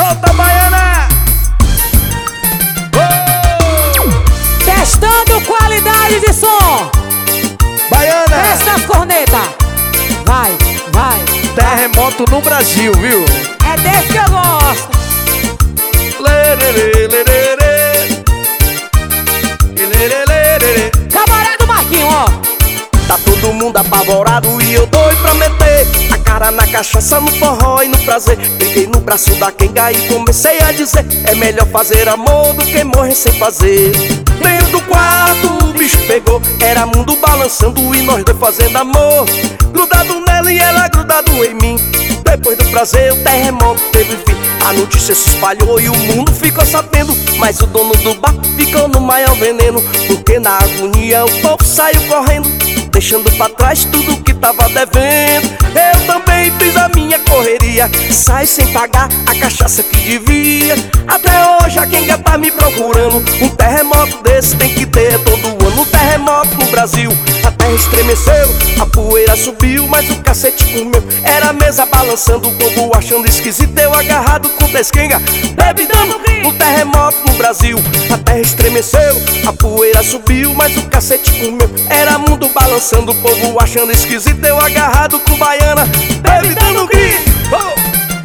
Solta a baiana! Oh! Testando qualidade de som. Baiana! Testa as cornetas. Vai, vai. Terremoto no Brasil, viu? É desse que eu gosto. Lerere, lerere. Lerere, lerere. Cabaré do Marquinho, ó. Tá todo mundo apavorado e eu doido pra meter a cara na cachaça, no forró e no prazer. Peguei no braço da quenga e comecei a dizer: é melhor fazer amor do que morrer sem fazer. Dentro do quarto o bicho pegou, era mundo balançando e nós dois fazendo amor. Grudado nela e ela grudado em mim. Depois do prazer o terremoto teve fim. A notícia se espalhou e o mundo ficou sabendo, mas o dono do bar ficou no maior veneno, porque na agonia o povo saiu correndo, deixando pra trás tudo que tava devendo. Eu também fiz a minha correria, saí sem pagar a cachaça que devia. Até hoje a quenga tá me procurando. Um terremoto desse tem que ter todo ano. Um terremoto no Brasil, a terra estremeceu, a poeira subiu, mas o cacete comeu. Era a mesa balançando, o povo achando esquisito, eu agarrado com desquenga, bebe dando. Um terremoto no Brasil, a terra estremeceu, a poeira subiu, mas o cacete comeu. Era mundo balançando, o povo achando esquisito, eu agarrado com baiana, bebe dando grito. Oh!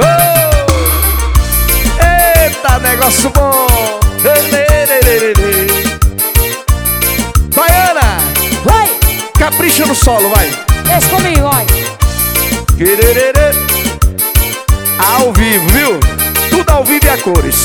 Oh! Eita, negócio bom! Baiana! Vai. Capricha no solo, vai! Deixa comigo, vai. Quererere. Ao vivo, viu? Tudo ao vivo e a cores.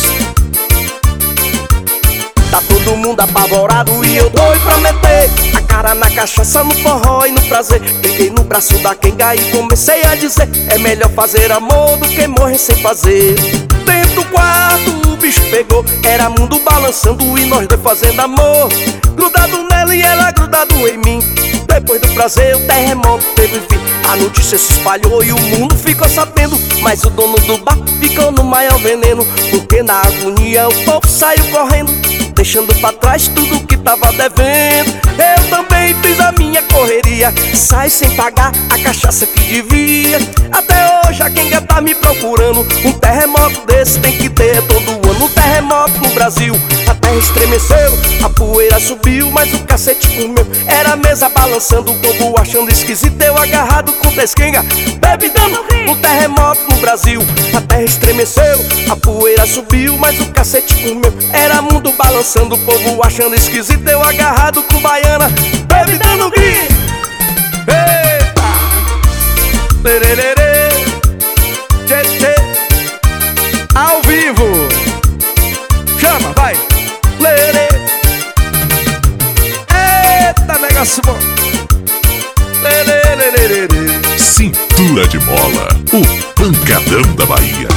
Tá todo mundo apavorado e eu doido pra meter a cara na cachaça, no forró e no prazer. Peguei no braço da quenga e comecei a dizer: é melhor fazer amor do que morrer sem fazer. Dentro do quarto o bicho pegou, era mundo balançando e nós dois fazendo amor. Grudado nela e ela grudado em mim. Depois do prazer o terremoto teve fim. A notícia se espalhou e o mundo ficou sabendo, mas o dono do bar ficou no maior veneno, porque na agonia o povo saiu correndo, deixando pra trás tudo que tava devendo. Eu também fiz a minha correria, saí sem pagar a cachaça que devia. Até hoje a quenga tá me procurando. Um terremoto desse tem que ter todo ano. Um terremoto no Brasil, a terra estremeceu, a poeira subiu, mas o cacete comeu. Era a mesa balançando, o povo achando esquisito, eu agarrado com desquenga, bebe dando. Um terremoto no Brasil, a terra estremeceu, a poeira subiu, mas o cacete comeu. Era mundo balançando, o povo achando esquisito, eu agarrado com baiana, bebe dando grito. Eita! Lererere. Tchê, tchê. Ao vivo. Chama, vai. Lerê. Eita, negócio bom. Cintura de mola, o pancadão da Bahia.